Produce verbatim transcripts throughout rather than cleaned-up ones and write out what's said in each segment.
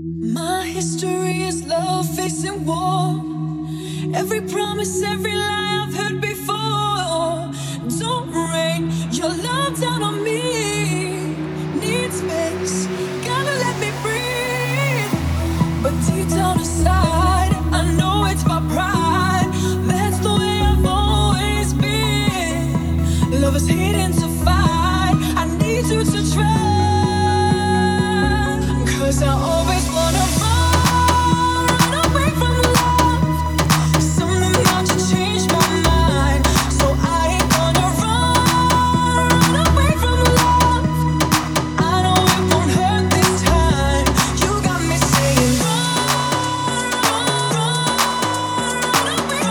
My history is love facing war. Every promise, every lie I've heard before. Don't rain your love down on me. Need space, gotta let me breathe. But deep down inside, I know it's my pride. That's the way I've always been. Love is hidden to fight. I need you to try. Cause I always wanna run, run away from love. Something about you changed my mind. So I ain't gonna run, run away from love. I know it won't hurt this time. You got me saying run, run, run away,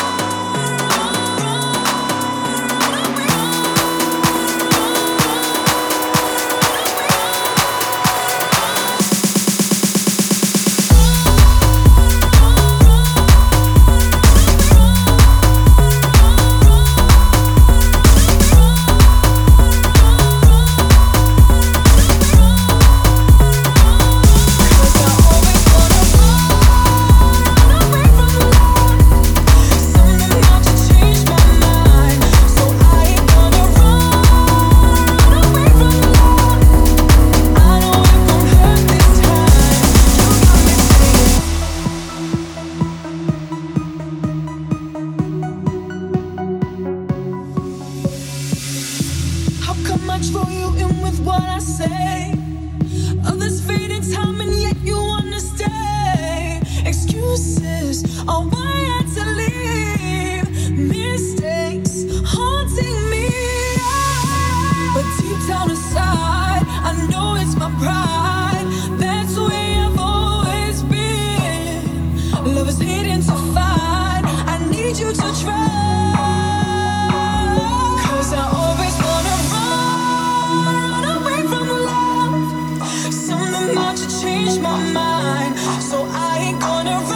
much for you in with what I say. Others fade in time and yet you wanna stay. Excuses are why I had to leave. Mistakes haunting me. But deep down inside, I know it's my pride. That's the way I've always been. Love is hidden to fight. I need you to try. Cause I always wanna run away from love. Something about you changed my mind. So I ain't gonna run.